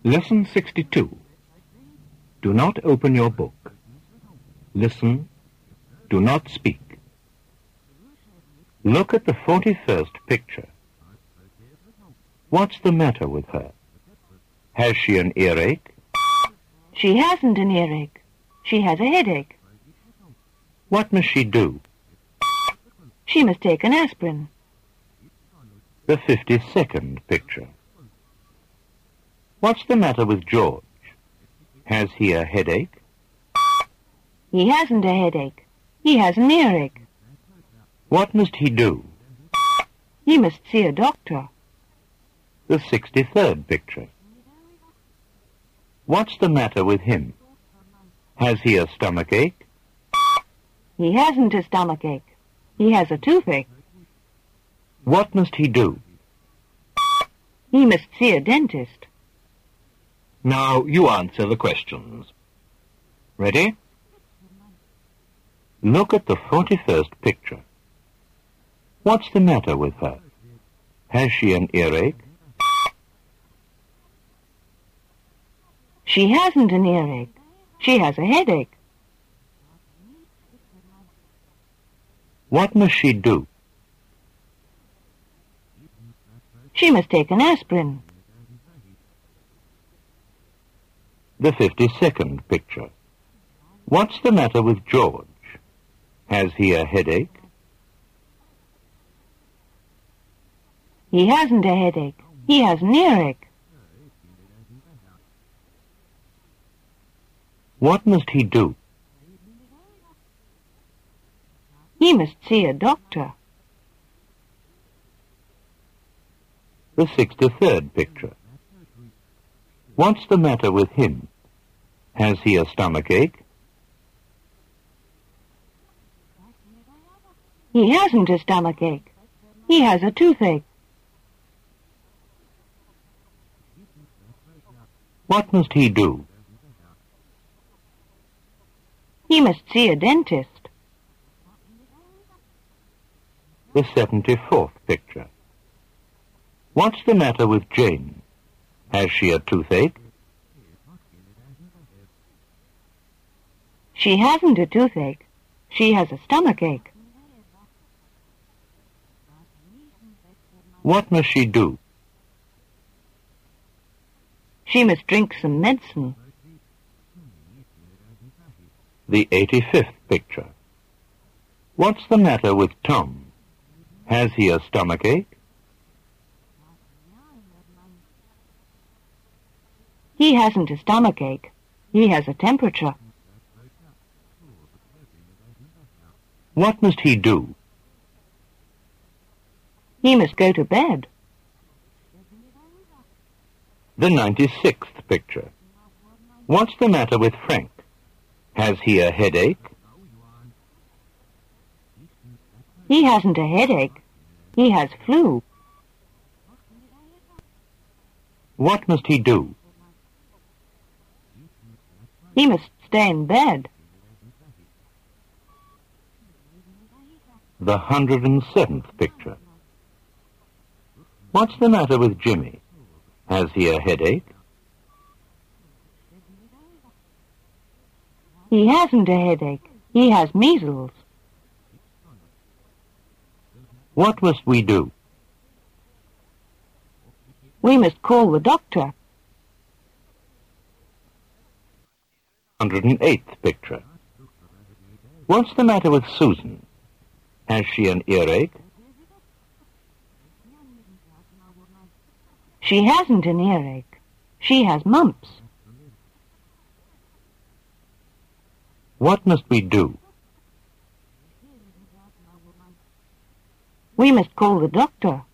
Lesson 62. Do not open your book. Listen. Do not speak. Look at the 41st picture. What's the matter with her? Has she an earache? She hasn't an earache. She has a headache. What must she do? She must take an aspirin. The 52nd picture. What's the matter with George? Has he a headache? He hasn't a headache. He has an earache. What must he do? He must see a doctor. The 63rd picture. What's the matter with him? Has he a stomachache? He hasn't a stomachache. He has a toothache. What must he do? He must see a dentist. Now you answer the questions. Ready? Look at the 41st picture. What's the matter with her? Has she an earache? She hasn't an earache. She has a headache. What must she do? She must take an aspirin. The 52nd picture. What's the matter with George? Has he a headache? He hasn't a headache. He has an earache. What must he do? He must see a doctor. The 63rd picture. What's the matter with him? Has he a stomachache? He hasn't a stomachache. He has a toothache. What must he do? He must see a dentist. The 74th picture. What's the matter with Jane? Has she a toothache? She hasn't a toothache. She has a stomachache. What must she do? She must drink some medicine. The 85th picture. What's the matter with Tom? Has he a stomachache? He hasn't a stomachache. He has a temperature. What must he do? He must go to bed. The 96th picture. What's the matter with Frank? Has he a headache? He hasn't a headache. He has flu. What must he do? He must stay in bed. The 107th picture. What's the matter with Jimmy? Has he a headache? He hasn't a headache. He has measles. What must we do? We must call the doctor. 108th picture. What's the matter with Susan? Has she an earache? She hasn't an earache. She has mumps. What must we do? We must call the doctor.